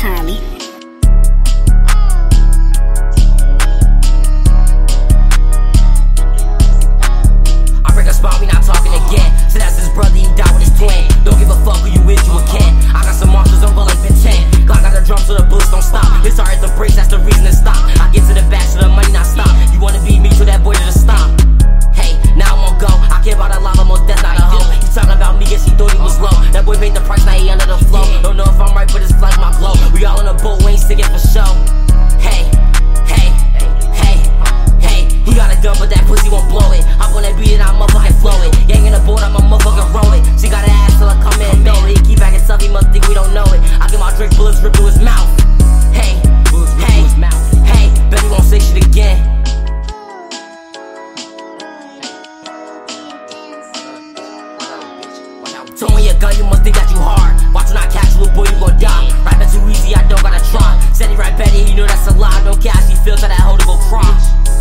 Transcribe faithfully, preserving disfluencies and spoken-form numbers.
Charlie. I break a spot, we not talking again. So that's his brother, he died with his twin. Don't give a fuck who you is, you a kin. I got some monsters on roll like Ben ten. Glock got the drums so the bullets don't stop. His heart is the brakes, that's the reason to stop. I get to the back so the money not stop. You wanna beat me to that boy to the stop. Hey, now I'm on go. I care about a lot of more death, not a hoe. He talking about me, guess he thought he was low. That boy paid the price, now he under the flow. Don't know if I'm right, but it's like my glow. We all in a boat, we ain't sticking for show. Hey, hey, hey, hey. He got a gun, but that pussy won't blow it. Hop on that beat and I motherfucking flow it. Gang in the board, I'm a motherfucking roll it. She got an ass till I come in and know it. He keep acting tough, he must think we don't know it. I get my drink bullets rip through his mouth. Hey, hey, hey, bet he won't say shit again. Throwing your gun, you must think that you hard. Watch when I catch you, little boy, you gon' die. Rapping too easy, I don't gotta try. Said he right better, you know that's a lie. Don't cash, he feels like that hoe to go cry.